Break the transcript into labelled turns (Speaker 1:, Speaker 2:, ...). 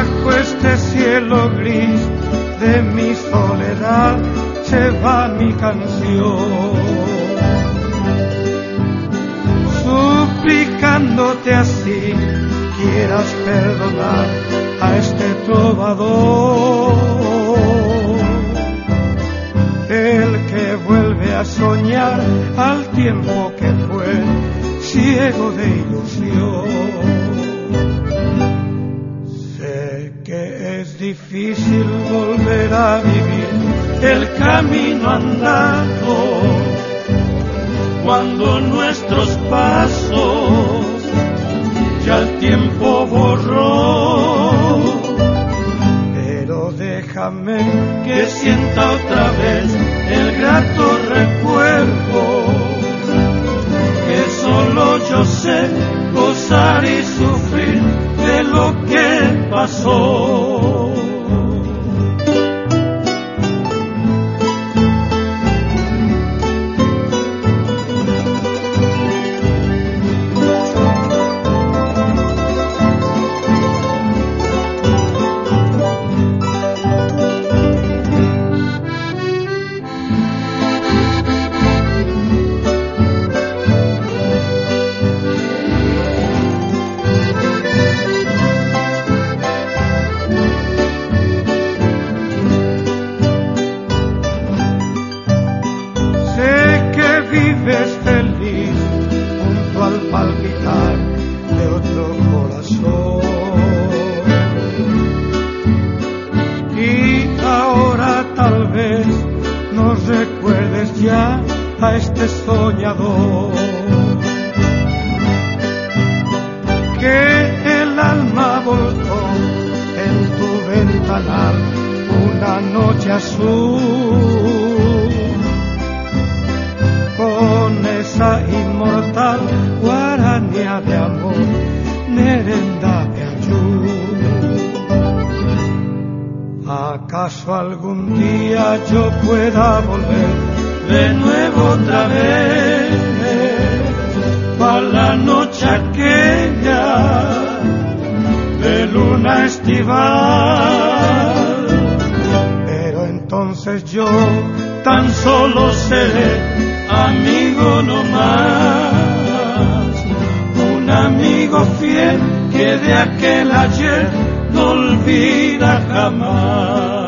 Speaker 1: Bajo este cielo gris de mi soledad se va mi canción, suplicándote así quieras perdonar a este trovador, el que vuelve a soñar al tiempo que fue ciego de ilusión. Sé que es difícil volver a vivir el camino andado cuando nuestros pasos ya el tiempo borró, pero déjame que sienta otra vez el grato recuerdo, que solo yo sé gozar y sufrir de lo que pasó. Vives feliz junto al palpitar de otro corazón, y ahora tal vez no recuerdes ya a este soñador, que el alma volcó en tu ventanal una noche azul, con esa inmortal guaranía de amor, Nerenda Pianchú. ¿Acaso algún día yo pueda volver de nuevo otra vez a la noche aquella de luna estival? Pero entonces yo tan solo seré amigo no más, un amigo fiel que de aquel ayer no olvida jamás.